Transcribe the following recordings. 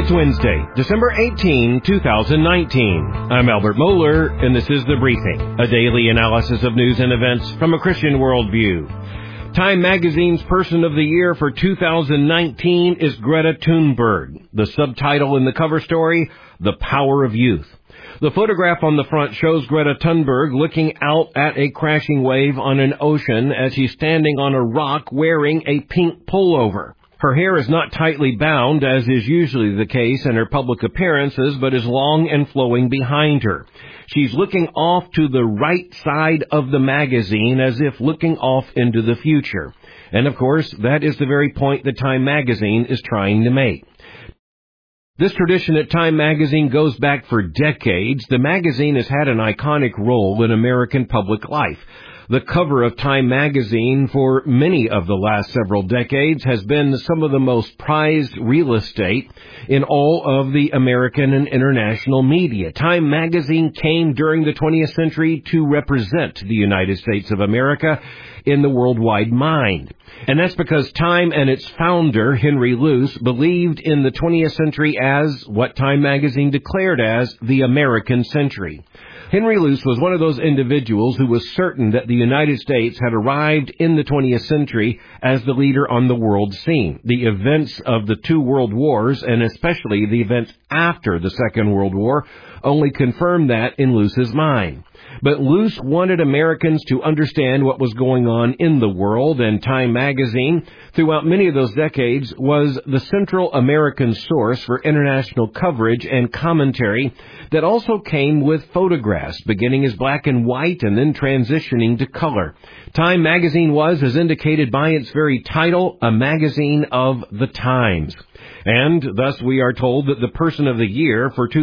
It's Wednesday, December 18, 2019. I'm Albert Moeller, and this is The Briefing, a daily analysis of news and events from a Christian worldview. Time Magazine's Person of the Year for 2019 is Greta Thunberg. The subtitle in the cover story, The Power of Youth. The photograph on the front shows Greta Thunberg looking out at a crashing wave on an ocean as she's standing on a rock wearing a pink pullover. Her hair is not tightly bound, as is usually the case in her public appearances, but is long and flowing behind her. She's looking off to the right side of the magazine, as if looking off into the future. And of course, that is the very point that Time Magazine is trying to make. This tradition at Time Magazine goes back for decades. The magazine has had an iconic role in American public life. The cover of Time Magazine for many of the last several decades has been some of the most prized real estate in all of the American and international media. Time Magazine came during the 20th century to represent the United States of America in the worldwide mind. And that's because Time and its founder, Henry Luce, believed in the 20th century as what Time Magazine declared as the American century. Henry Luce was one of those individuals who was certain that the United States had arrived in the 20th century as the leader on the world scene. The events of the two world wars, and especially the events after the Second World War, only confirmed that in Luce's mind. But Luce wanted Americans to understand what was going on in the world, and Time Magazine, throughout many of those decades, was the Central American source for international coverage and commentary that also came with photographs, beginning as black and white and then transitioning to color. Time Magazine was, as indicated by its very title, a magazine of the times. And thus we are told that the Person of the Year for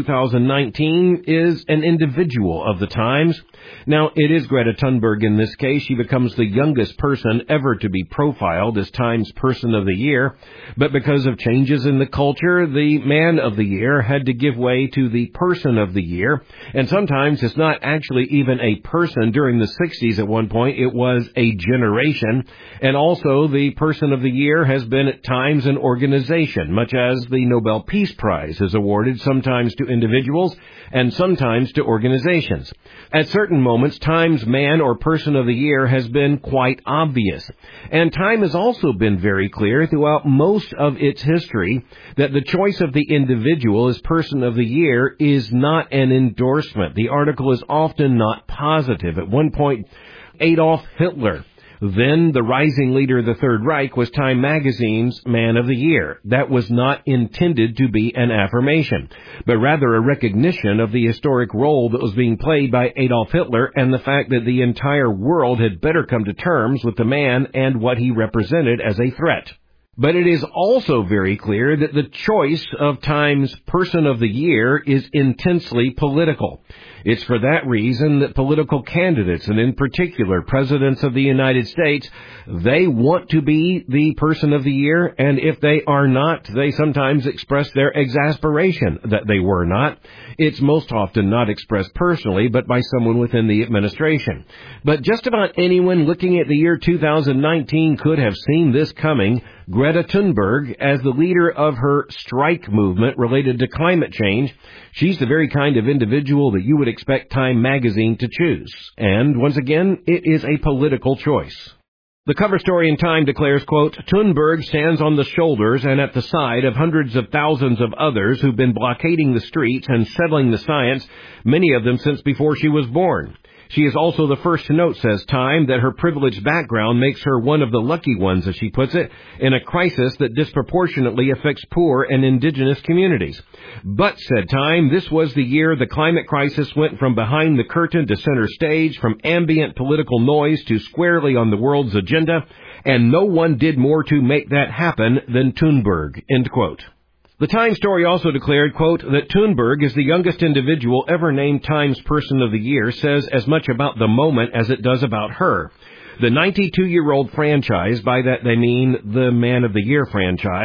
2019 is an individual of the times. Now, it is Greta Thunberg in this case. She becomes the youngest person ever to be profiled as Time's Person of the Year. But because of changes in the culture, the Man of the Year had to give way to the Person of the Year. And sometimes it's not actually even a person. During the 60s at one point, it was a generation. And also the Person of the Year has been at times an organization, much as the Nobel Peace Prize is awarded sometimes to individuals and sometimes to organizations. At certain moments, Time's Man or Person of the Year has been quite obvious. And Time has also been very clear throughout most of its history that the choice of the individual as Person of the Year is not an endorsement. The article is often not positive. At one point, Adolf Hitler, then the rising leader of the Third Reich, was Time Magazine's Man of the Year. That was not intended to be an affirmation, but rather a recognition of the historic role that was being played by Adolf Hitler and the fact that the entire world had better come to terms with the man and what he represented as a threat. But it is also very clear that the choice of Time's Person of the Year is intensely political. It's for that reason that political candidates, and in particular presidents of the United States, they want to be the Person of the Year, and if they are not, they sometimes express their exasperation that they were not. It's most often not expressed personally, but by someone within the administration. But just about anyone looking at the year 2019 could have seen this coming. Greta Thunberg, as the leader of her strike movement related to climate change, she's the very kind of individual that you would expect Time Magazine to choose. And once again, it is a political choice. The cover story in Time declares, quote, Thunberg stands on the shoulders and at the side of hundreds of thousands of others who've been blockading the streets and settling the science, many of them since before she was born. She is also the first to note, says Time, that her privileged background makes her one of the lucky ones, as she puts it, in a crisis that disproportionately affects poor and indigenous communities. But, said Time, this was the year the climate crisis went from behind the curtain to center stage, from ambient political noise to squarely on the world's agenda, and no one did more to make that happen than Thunberg, end quote. The Time story also declared, quote, that Thunberg is the youngest individual ever named Time's Person of the Year, says as much about the moment as it does about her. The 92-year-old franchise, by that they mean the Man of the Year franchise,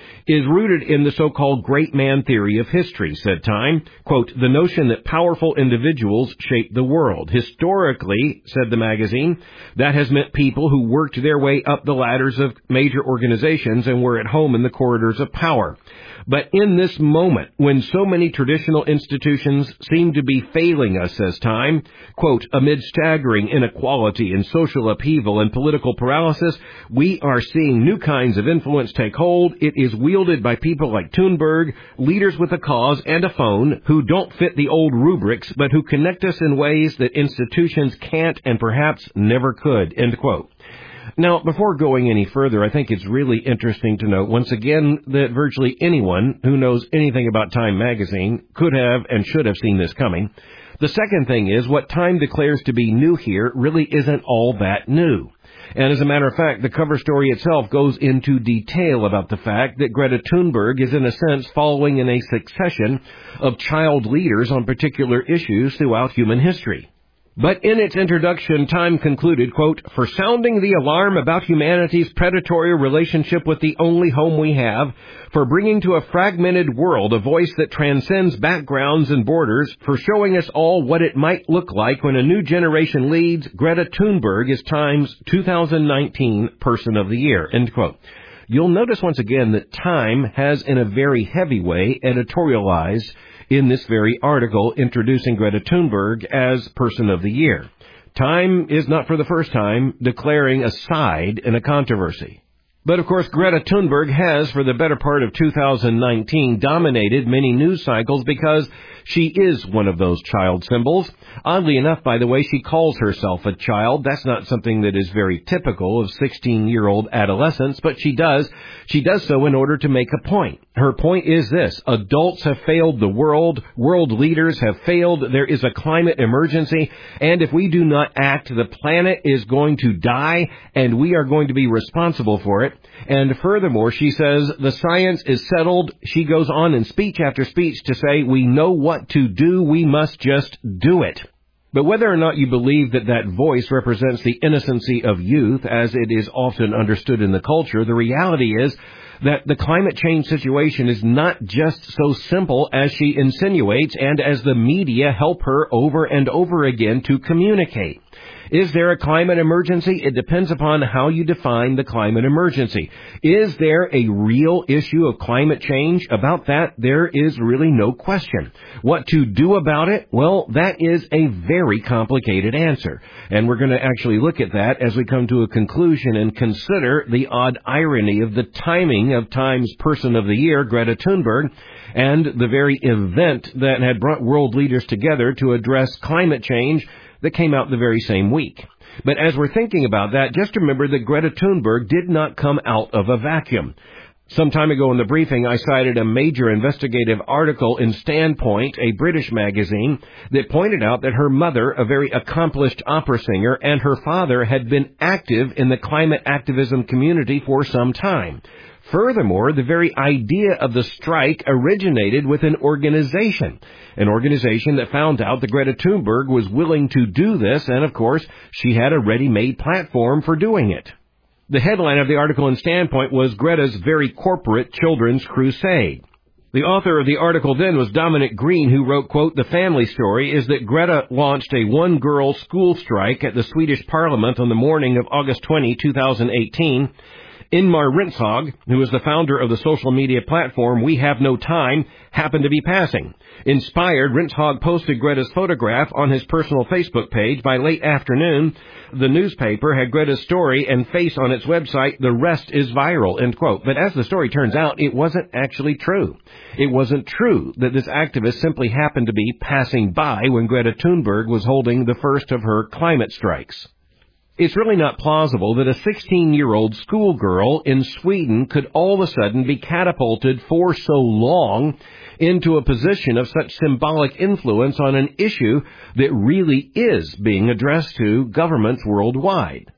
is rooted in the so-called great man theory of history, said Time. Quote, the notion that powerful individuals shape the world. Historically, said the magazine, that has meant people who worked their way up the ladders of major organizations and were at home in the corridors of power. But in this moment, when so many traditional institutions seem to be failing us, says Time, quote, amid staggering inequality and social upheaval and political paralysis, we are seeing new kinds of influence take hold. It is wielded by people like Thunberg, leaders with a cause and a phone, who don't fit the old rubrics, but who connect us in ways that institutions can't and perhaps never could, end quote. Now, before going any further, I think it's really interesting to note once again that virtually anyone who knows anything about Time magazine could have and should have seen this coming. The second thing is what Time declares to be new here really isn't all that new. And as a matter of fact, the cover story itself goes into detail about the fact that Greta Thunberg is in a sense following in a succession of child leaders on particular issues throughout human history. But in its introduction, Time concluded, quote, for sounding the alarm about humanity's predatory relationship with the only home we have, for bringing to a fragmented world a voice that transcends backgrounds and borders, for showing us all what it might look like when a new generation leads, Greta Thunberg is Time's 2019 Person of the Year, end quote. You'll notice once again that Time has in a very heavy way editorialized in this very article introducing Greta Thunberg as Person of the Year. Time is not for the first time declaring a side in a controversy. But of course, Greta Thunberg has, for the better part of 2019, dominated many news cycles because she is one of those child symbols. Oddly enough, by the way, she calls herself a child. That's not something that is very typical of 16-year-old adolescents, but she does so in order to make a point. Her point is this: adults have failed the world. World leaders have failed. There is a climate emergency, and if we do not act, the planet is going to die, and we are going to be responsible for it. And furthermore, she says the science is settled. She goes on in speech after speech to say we know what to do. We must just do it. But whether or not you believe that that voice represents the innocency of youth, as it is often understood in the culture, the reality is that the climate change situation is not just so simple as she insinuates and as the media help her over and over again to communicate. Is there a climate emergency? It depends upon how you define the climate emergency. Is there a real issue of climate change? About that, there is really no question. What to do about it? Well, that is a very complicated answer. And we're going to actually look at that as we come to a conclusion and consider the odd irony of the timing of Time's Person of the Year, Greta Thunberg, and the very event that had brought world leaders together to address climate change that came out the very same week. But as we're thinking about that, just remember that Greta Thunberg did not come out of a vacuum. Some time ago in the briefing, I cited a major investigative article in Standpoint, a British magazine, that pointed out that her mother, a very accomplished opera singer, and her father had been active in the climate activism community for some time. Furthermore, the very idea of the strike originated with an organization that found out that Greta Thunberg was willing to do this, and of course, she had a ready-made platform for doing it. The headline of the article in Standpoint was Greta's Very Corporate Children's Crusade. The author of the article then was Dominic Green, who wrote, quote, the family story is that Greta launched a one-girl school strike at the Swedish Parliament on the morning of August 20, 2018. Inmar Rindshag, who is the founder of the social media platform We Have No Time, happened to be passing. Inspired, Rindshag posted Greta's photograph on his personal Facebook page. By late afternoon, the newspaper had Greta's story and face on its website, The Rest is Viral, end quote. But as the story turns out, it wasn't actually true. It wasn't true that this activist simply happened to be passing by when Greta Thunberg was holding the first of her climate strikes. It's really not plausible that a 16-year-old schoolgirl in Sweden could all of a sudden be catapulted for so long into a position of such symbolic influence on an issue that really is being addressed to governments worldwide.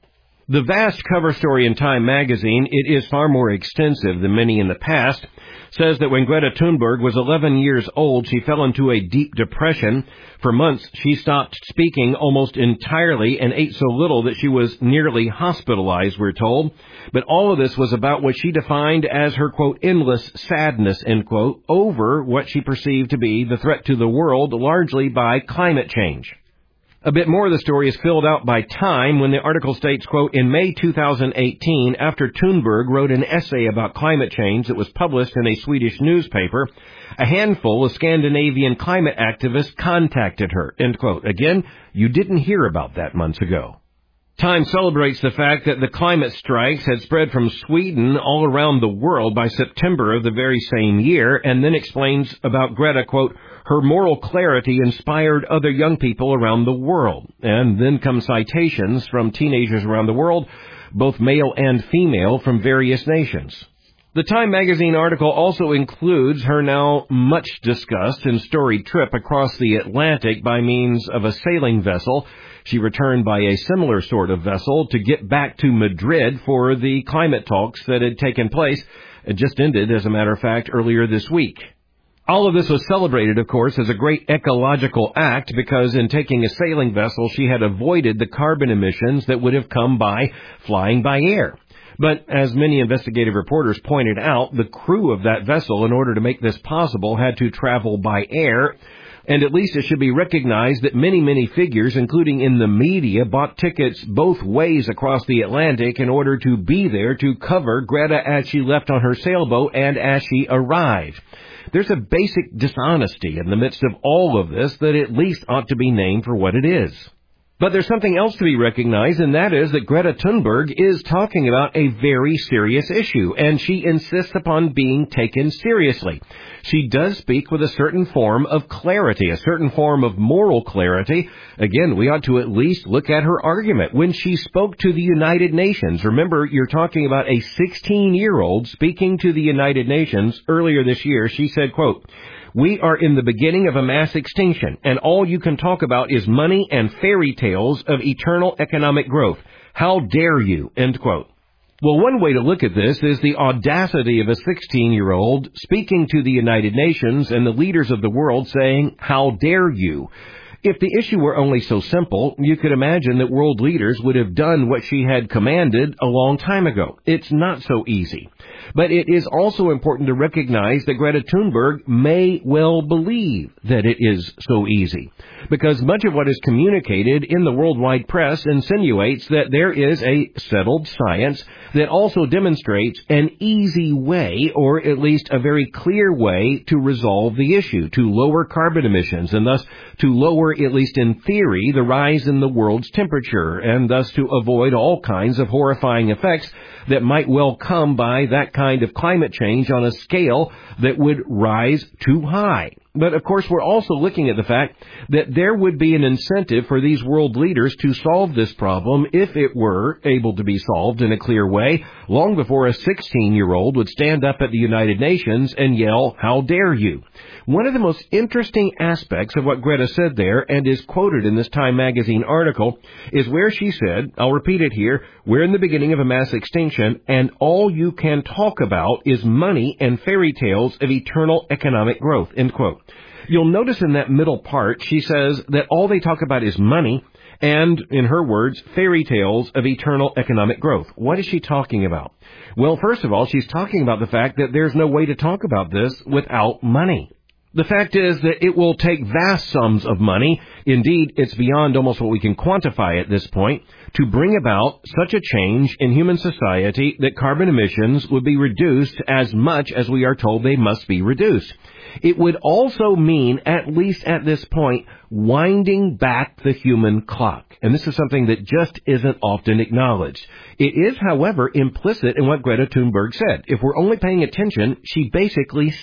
The vast cover story in Time magazine, it is far more extensive than many in the past, says that when Greta Thunberg was 11 years old, she fell into a deep depression. For months, she stopped speaking almost entirely and ate so little that she was nearly hospitalized, we're told. But all of this was about what she defined as her, quote, endless sadness, end quote, over what she perceived to be the threat to the world, largely by climate change. A bit more of the story is filled out by Time when the article states, quote, in May 2018, after Thunberg wrote an essay about climate change that was published in a Swedish newspaper, a handful of Scandinavian climate activists contacted her, end quote. Again, you didn't hear about that months ago. Time celebrates the fact that the climate strikes had spread from Sweden all around the world by September of the very same year, and then explains about Greta, quote, her moral clarity inspired other young people around the world. And then come citations from teenagers around the world, both male and female, from various nations. The Time magazine article also includes her now much discussed and storied trip across the Atlantic by means of a sailing vessel. She returned by a similar sort of vessel to get back to Madrid for the climate talks that had taken place. It just ended, as a matter of fact, earlier this week. All of this was celebrated, of course, as a great ecological act because in taking a sailing vessel, she had avoided the carbon emissions that would have come by flying by air. But as many investigative reporters pointed out, the crew of that vessel, in order to make this possible, had to travel by air. And at least it should be recognized that many figures, including in the media, bought tickets both ways across the Atlantic in order to be there to cover Greta as she left on her sailboat and as she arrived. There's a basic dishonesty in the midst of all of this that at least ought to be named for what it is. But there's something else to be recognized, and that is that Greta Thunberg is talking about a very serious issue, and she insists upon being taken seriously. She does speak with a certain form of clarity, a certain form of moral clarity. Again, we ought to at least look at her argument. When she spoke to the United Nations, remember, you're talking about a 16-year-old speaking to the United Nations earlier this year, she said, quote, we are in the beginning of a mass extinction, and all you can talk about is money and fairy tales of eternal economic growth. How dare you? End quote. Well, one way to look at this is the audacity of a 16-year-old speaking to the United Nations and the leaders of the world saying, how dare you? If the issue were only so simple, you could imagine that world leaders would have done what she had commanded a long time ago. It's not so easy. But it is also important to recognize that Greta Thunberg may well believe that it is so easy, because much of what is communicated in the worldwide press insinuates that there is a settled science that also demonstrates an easy way, or at least a very clear way, to resolve the issue, to lower carbon emissions, and thus to lower, at least in theory, the rise in the world's temperature, and thus to avoid all kinds of horrifying effects that might well come by that kind of climate change on a scale that would rise too high. But, of course, we're also looking at the fact that there would be an incentive for these world leaders to solve this problem if it were able to be solved in a clear way, long before a 16-year-old would stand up at the United Nations and yell, how dare you? One of the most interesting aspects of what Greta said there, and is quoted in this Time magazine article, is where she said, I'll repeat it here, we're in the beginning of a mass extinction, and all you can talk about is money and fairy tales of eternal economic growth, end quote. You'll notice in that middle part, she says that all they talk about is money and, in her words, fairy tales of eternal economic growth. What is she talking about? Well, first of all, she's talking about the fact that there's no way to talk about this without money. The fact is that it will take vast sums of money, indeed it's beyond almost what we can quantify at this point, to bring about such a change in human society that carbon emissions would be reduced as much as we are told they must be reduced. It would also mean, at least at this point, winding back the human clock. And this is something that just isn't often acknowledged. It is, however, implicit in what Greta Thunberg said. If we're only paying attention, she basically said it.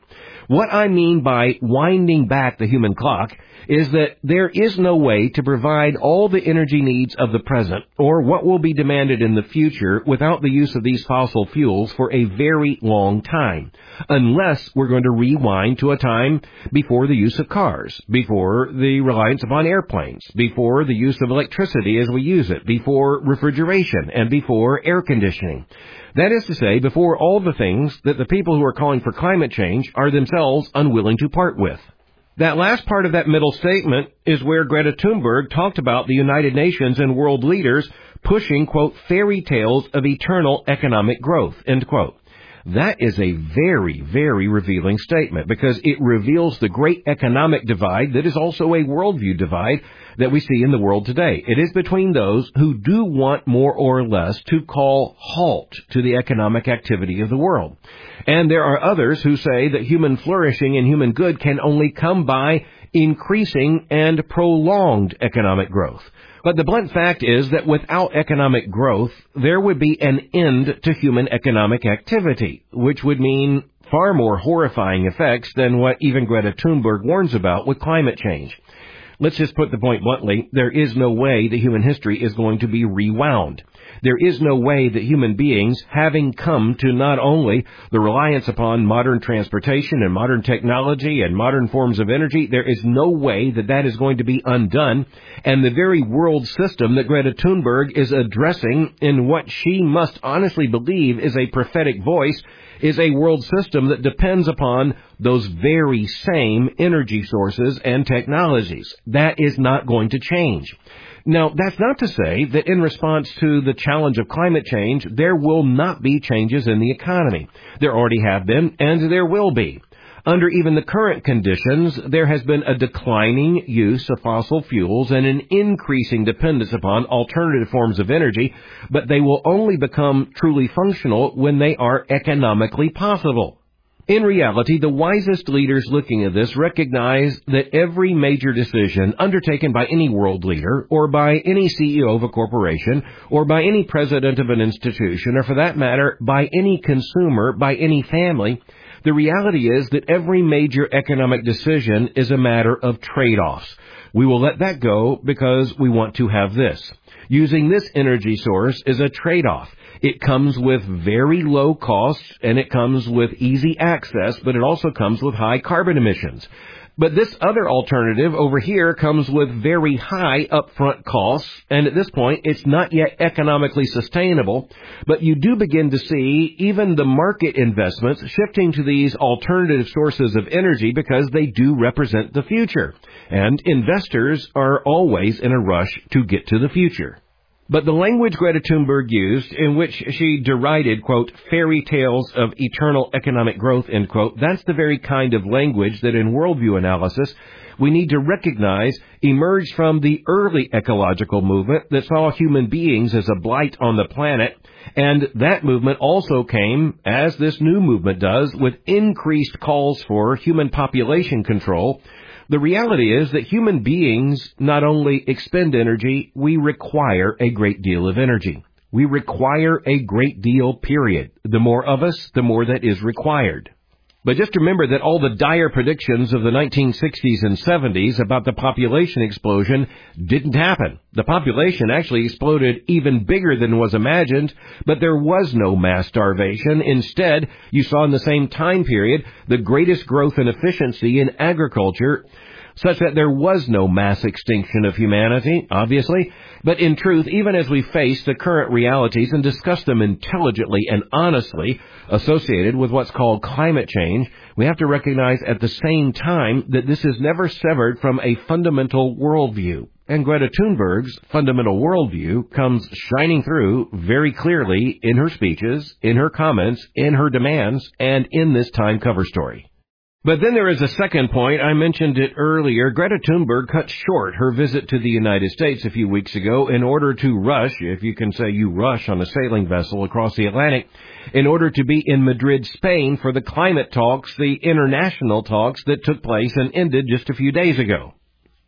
What I mean by winding back the human clock is that there is no way to provide all the energy needs of the present or what will be demanded in the future without the use of these fossil fuels for a very long time, unless we're going to rewind to a time before the use of cars, before the reliance upon airplanes, before the use of electricity as we use it, before refrigeration, and before air conditioning. That is to say, before all the things that the people who are calling for climate change are themselves unwilling to part with. That last part of that middle statement is where Greta Thunberg talked about the United Nations and world leaders pushing, quote, fairy tales of eternal economic growth, end quote. That is a very, very revealing statement because it reveals the great economic divide that is also a worldview divide that we see in the world today. It is between those who do want more or less to call halt to the economic activity of the world. And there are others who say that human flourishing and human good can only come by increasing and prolonged economic growth. But the blunt fact is that without economic growth, there would be an end to human economic activity, which would mean far more horrifying effects than what even Greta Thunberg warns about with climate change. Let's just put the point bluntly, there is no way that human history is going to be rewound. There is no way that human beings, having come to not only the reliance upon modern transportation and modern technology and modern forms of energy, there is no way that that is going to be undone. And the very world system that Greta Thunberg is addressing in what she must honestly believe is a prophetic voice is a world system that depends upon those very same energy sources and technologies. That is not going to change. Now, that's not to say that in response to the challenge of climate change, there will not be changes in the economy. There already have been, and there will be. Under even the current conditions, there has been a declining use of fossil fuels and an increasing dependence upon alternative forms of energy, but they will only become truly functional when they are economically possible. In reality, the wisest leaders looking at this recognize that every major decision undertaken by any world leader, or by any CEO of a corporation, or by any president of an institution, or for that matter, by any consumer, by any family, the reality is that every major economic decision is a matter of trade-offs. We will let that go because we want to have this. Using this energy source is a trade-off. It comes with very low costs, and it comes with easy access, but it also comes with high carbon emissions. But this other alternative over here comes with very high upfront costs, and at this point, it's not yet economically sustainable. But you do begin to see even the market investments shifting to these alternative sources of energy because they do represent the future. And investors are always in a rush to get to the future. But the language Greta Thunberg used, in which she derided, quote, fairy tales of eternal economic growth, end quote, that's the very kind of language that in worldview analysis we need to recognize emerged from the early ecological movement that saw human beings as a blight on the planet. And that movement also came, as this new movement does, with increased calls for human population control. The reality is that human beings not only expend energy, we require a great deal of energy. We require a great deal, period. The more of us, the more that is required. But just remember that all the dire predictions of the 1960s and 70s about the population explosion didn't happen. The population actually exploded even bigger than was imagined, but there was no mass starvation. Instead, you saw in the same time period the greatest growth and efficiency in agriculture, such that there was no mass extinction of humanity, obviously. But in truth, even as we face the current realities and discuss them intelligently and honestly associated with what's called climate change, we have to recognize at the same time that this is never severed from a fundamental worldview. And Greta Thunberg's fundamental worldview comes shining through very clearly in her speeches, in her comments, in her demands, and in this Time cover story. But then there is a second point. I mentioned it earlier. Greta Thunberg cut short her visit to the United States a few weeks ago in order to rush, if you can say you rush on a sailing vessel across the Atlantic, in order to be in Madrid, Spain for the climate talks, the international talks that took place and ended just a few days ago.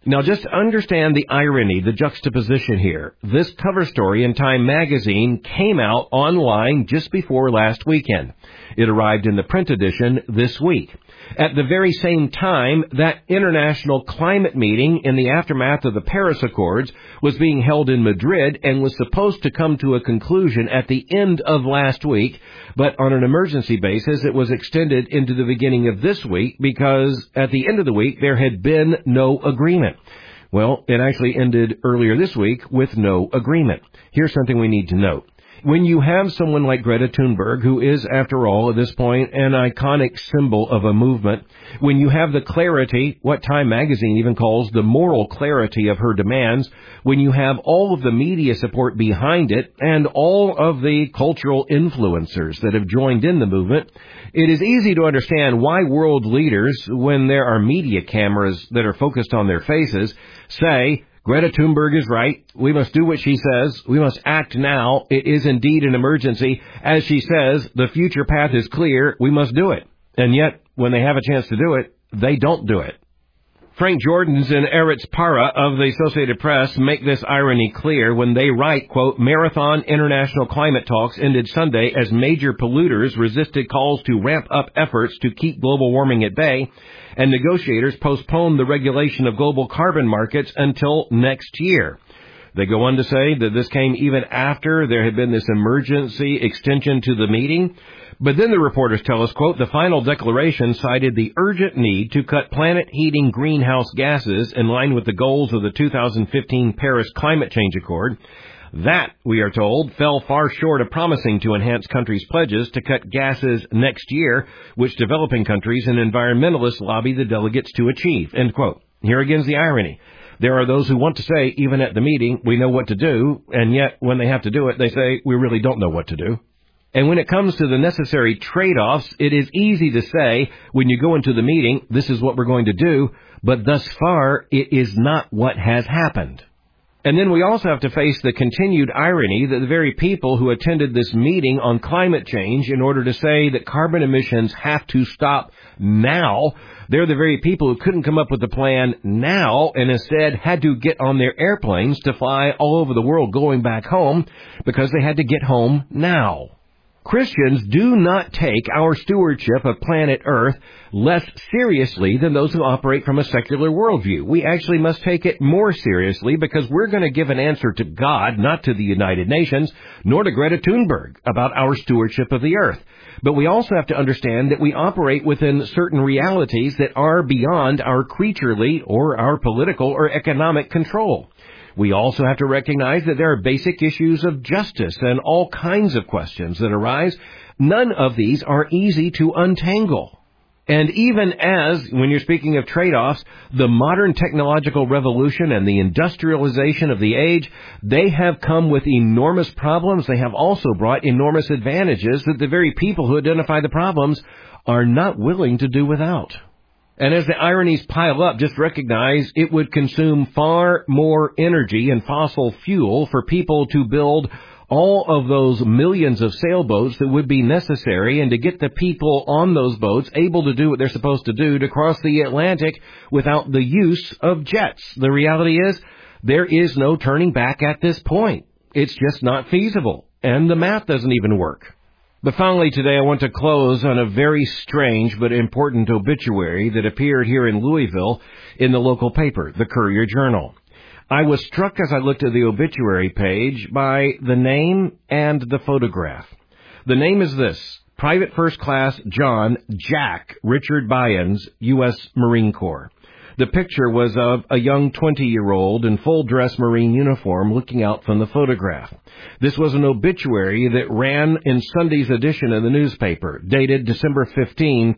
Now, just understand the irony, the juxtaposition here. This cover story in Time magazine came out online just before last weekend. It arrived in the print edition this week. At the very same time, that international climate meeting in the aftermath of the Paris Accords was being held in Madrid and was supposed to come to a conclusion at the end of last week, but on an emergency basis, it was extended into the beginning of this week because at the end of the week, there had been no agreement. Well, it actually ended earlier this week with no agreement. Here's something we need to note. When you have someone like Greta Thunberg, who is, after all, at this point, an iconic symbol of a movement, when you have the clarity, what Time magazine even calls the moral clarity of her demands, when you have all of the media support behind it and all of the cultural influencers that have joined in the movement, it is easy to understand why world leaders, when there are media cameras that are focused on their faces, say, Greta Thunberg is right. We must do what she says. We must act now. It is indeed an emergency. As she says, the future path is clear. We must do it. And yet, when they have a chance to do it, they don't do it. Frank Jordan's and Eretz Para of the Associated Press make this irony clear when they write, quote, Marathon international climate talks ended Sunday as major polluters resisted calls to ramp up efforts to keep global warming at bay, and negotiators postponed the regulation of global carbon markets until next year. They go on to say that this came even after there had been this emergency extension to the meeting. But then the reporters tell us, quote, the final declaration cited the urgent need to cut planet-heating greenhouse gases in line with the goals of the 2015 Paris Climate Change Accord. That, we are told, fell far short of promising to enhance countries' pledges to cut gases next year, which developing countries and environmentalists lobby the delegates to achieve, end quote. Here again's the irony. There are those who want to say, even at the meeting, we know what to do, and yet when they have to do it, they say, we really don't know what to do. And when it comes to the necessary trade-offs, it is easy to say, when you go into the meeting, this is what we're going to do, but thus far, it is not what has happened. And then we also have to face the continued irony that the very people who attended this meeting on climate change in order to say that carbon emissions have to stop now, they're the very people who couldn't come up with a plan now and instead had to get on their airplanes to fly all over the world going back home because they had to get home now. Christians do not take our stewardship of planet Earth less seriously than those who operate from a secular worldview. We actually must take it more seriously because we're going to give an answer to God, not to the United Nations, nor to Greta Thunberg about our stewardship of the Earth. But we also have to understand that we operate within certain realities that are beyond our creaturely or our political or economic control. We also have to recognize that there are basic issues of justice and all kinds of questions that arise. None of these are easy to untangle. And even as, when you're speaking of trade-offs, the modern technological revolution and the industrialization of the age, they have come with enormous problems. They have also brought enormous advantages that the very people who identify the problems are not willing to do without. And as the ironies pile up, just recognize it would consume far more energy and fossil fuel for people to build all of those millions of sailboats that would be necessary and to get the people on those boats able to do what they're supposed to do to cross the Atlantic without the use of jets. The reality is there is no turning back at this point. It's just not feasible, and the math doesn't even work. But finally today I want to close on a very strange but important obituary that appeared here in Louisville in the local paper, the Courier-Journal. I was struck as I looked at the obituary page by the name and the photograph. The name is this: Private First Class John Jack Richard Byens, U.S. Marine Corps. The picture was of a young 20-year-old in full-dress Marine uniform looking out from the photograph. This was an obituary that ran in Sunday's edition of the newspaper, dated December 15,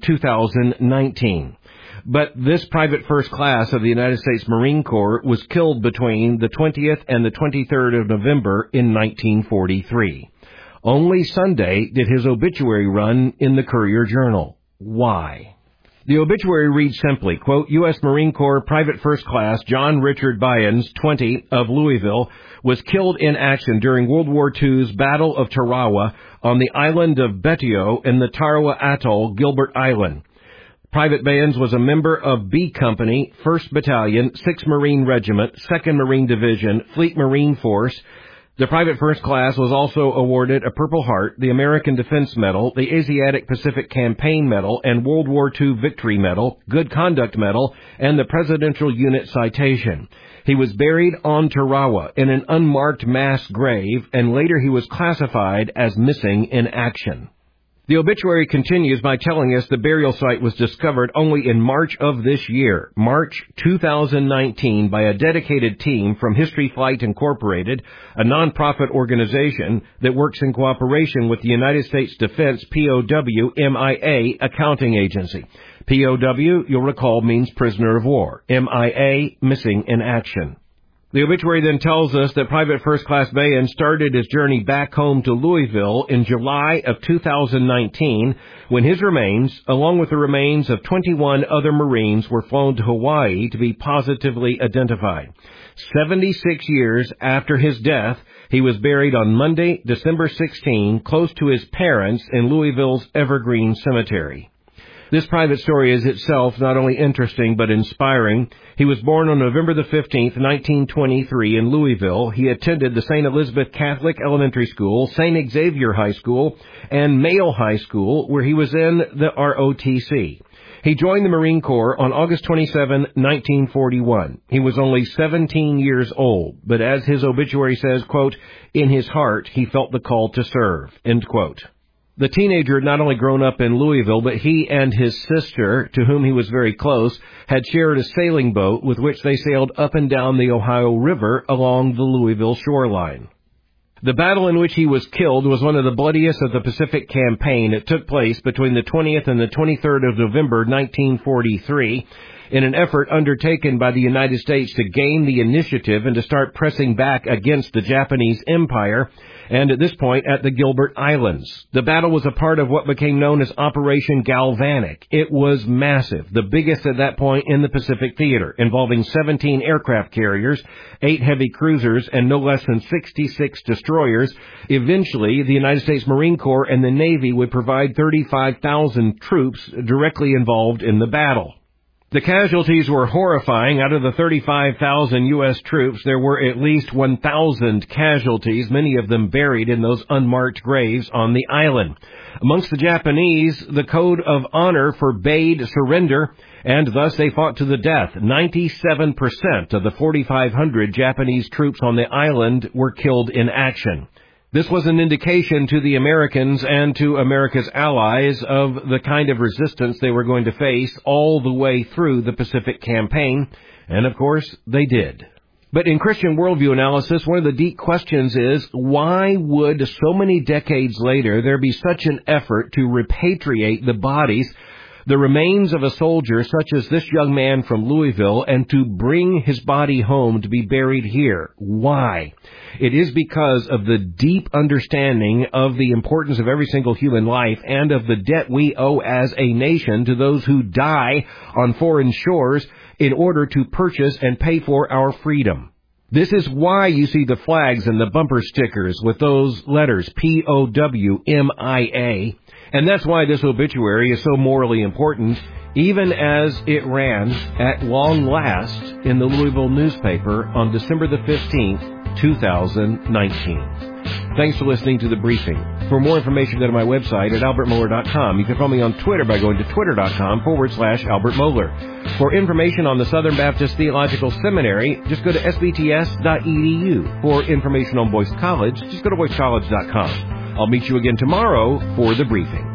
2019. But this private first class of the United States Marine Corps was killed between the 20th and the 23rd of November in 1943. Only Sunday did his obituary run in the Courier-Journal. Why? The obituary reads simply, quote, U.S. Marine Corps Private First Class John Richard Byens, 20, of Louisville, was killed in action during World War II's Battle of Tarawa on the island of Betio in the Tarawa Atoll, Gilbert Island. Private Bayens was a member of B Company, 1st Battalion, 6th Marine Regiment, 2nd Marine Division, Fleet Marine Force. The Private First Class was also awarded a Purple Heart, the American Defense Medal, the Asiatic Pacific Campaign Medal, and World War II Victory Medal, Good Conduct Medal, and the Presidential Unit Citation. He was buried on Tarawa in an unmarked mass grave, and later he was classified as missing in action. The obituary continues by telling us the burial site was discovered only in March of this year, March 2019, by a dedicated team from History Flight Incorporated, a nonprofit organization that works in cooperation with the United States Defense POW MIA accounting agency. POW, you'll recall, means prisoner of war. MIA, missing in action. The obituary then tells us that Private First Class Bayens started his journey back home to Louisville in July of 2019 when his remains, along with the remains of 21 other Marines, were flown to Hawaii to be positively identified. 76 years after his death, he was buried on Monday, December 16, close to his parents in Louisville's Evergreen Cemetery. This private story is itself not only interesting but inspiring. He was born on November the 15th, 1923 in Louisville. He attended the St. Elizabeth Catholic Elementary School, St. Xavier High School, and Male High School, where he was in the ROTC. He joined the Marine Corps on August 27, 1941. He was only 17 years old, but as his obituary says, quote, in his heart he felt the call to serve, end quote. The teenager had not only grown up in Louisville, but he and his sister, to whom he was very close, had shared a sailing boat with which they sailed up and down the Ohio River along the Louisville shoreline. The battle in which he was killed was one of the bloodiest of the Pacific Campaign. It took place between the 20th and the 23rd of November 1943 in an effort undertaken by the United States to gain the initiative and to start pressing back against the Japanese Empire, and at this point at the Gilbert Islands. The battle was a part of what became known as Operation Galvanic. It was massive, the biggest at that point in the Pacific theater, involving 17 aircraft carriers, 8 heavy cruisers, and no less than 66 destroyers. Eventually, the United States Marine Corps and the Navy would provide 35,000 troops directly involved in the battle. The casualties were horrifying. Out of the 35,000 U.S. troops, there were at least 1,000 casualties, many of them buried in those unmarked graves on the island. Amongst the Japanese, the code of honor forbade surrender, and thus they fought to the death. 97% of the 4,500 Japanese troops on the island were killed in action. This was an indication to the Americans and to America's allies of the kind of resistance they were going to face all the way through the Pacific Campaign, and of course they did. But in Christian worldview analysis, one of the deep questions is, why would so many decades later there be such an effort to repatriate the bodies, the remains of a soldier such as this young man from Louisville, and to bring his body home to be buried here? Why? It is because of the deep understanding of the importance of every single human life and of the debt we owe as a nation to those who die on foreign shores in order to purchase and pay for our freedom. This is why you see the flags and the bumper stickers with those letters, POWMIA. And that's why this obituary is so morally important, even as it ran at long last in the Louisville newspaper on December the 15th, 2019. Thanks for listening to The Briefing. For more information, go to my website at albertmohler.com. You can follow me on Twitter by going to twitter.com/Albert Mohler. For information on the Southern Baptist Theological Seminary, just go to sbts.edu. For information on Boyce College, just go to boycecollege.com. I'll meet you again tomorrow for The Briefing.